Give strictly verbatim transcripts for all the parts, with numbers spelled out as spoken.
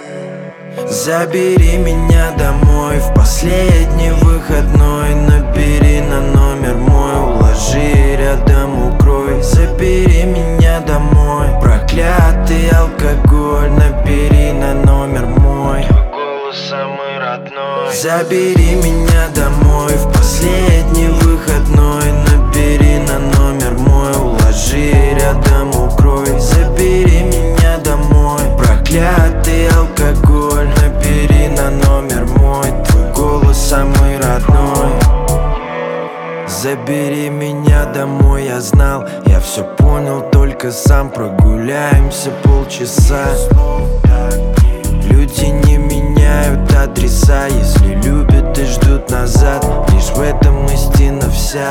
Забери меня домой в последний выходной. Набери на номер мой, уложи рядом, укрой. Забери меня домой, проклятый алкоголь. Набери на номер мой, голос самый родной. Забери меня домой в последний выходной. Набери на номер мой, уложи рядом, укрой. Забери меня домой, проклятый алкоголь. Набери на номер мой, твой голос самый родной. Забери меня домой, я знал, я все понял, только сам. Прогуляемся полчаса. Люди не меняют адреса, если любят и ждут назад. Лишь в этом истина вся.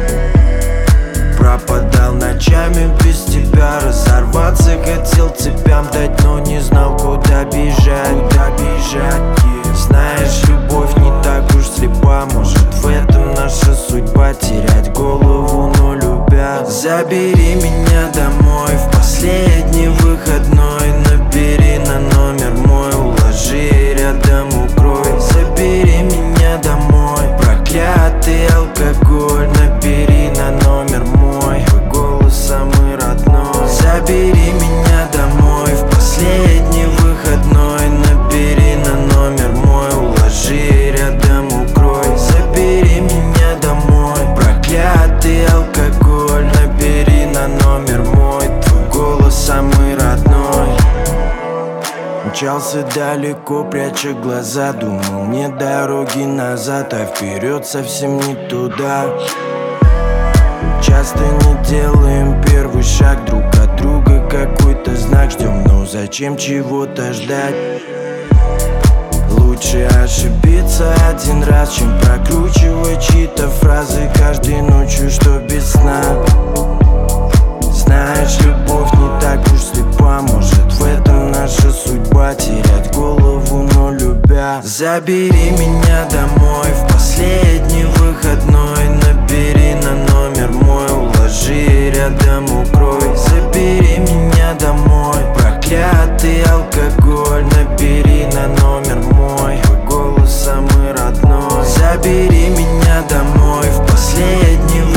Пропадал ночами без тебя, разорваться хотел цепям дать, но не знал, куда бежать, куда бежать. Знаешь, любовь не так уж слепа, может в этом наша судьба, терять голову, но любя. Забери меня домой в последний выходной. Набери на номер мой, уложи рядом, укрой. Забери меня домой, проклятый алкоголь. Набери на номер мой, твой голос самый родной. Забери меня домой в последний выходной. Набери на номер мой, уложи рядом, укрой. Забери меня домой, проклятый алкоголь. Набери на номер мой, твой голос самый родной. Мчался далеко, пряча глаза, думал, нет дороги назад, а вперед совсем не туда. Часто не делаем первый шаг, друг от друга какой-то знак ждем, но зачем чего-то ждать? Лучше ошибиться один раз, чем прокручивать чьи-то фразы каждой ночью, что без сна. Знаешь, любовь не так уж слепа, может в этом наша судьба, терять голову, но любя. Забери меня домой в последний выходной. Набери на номер мой, уложи рядом, укрой. Забери меня домой, проклятый алкоголь. Набери на номер мой, твой голос самый родной. Забери меня домой в последний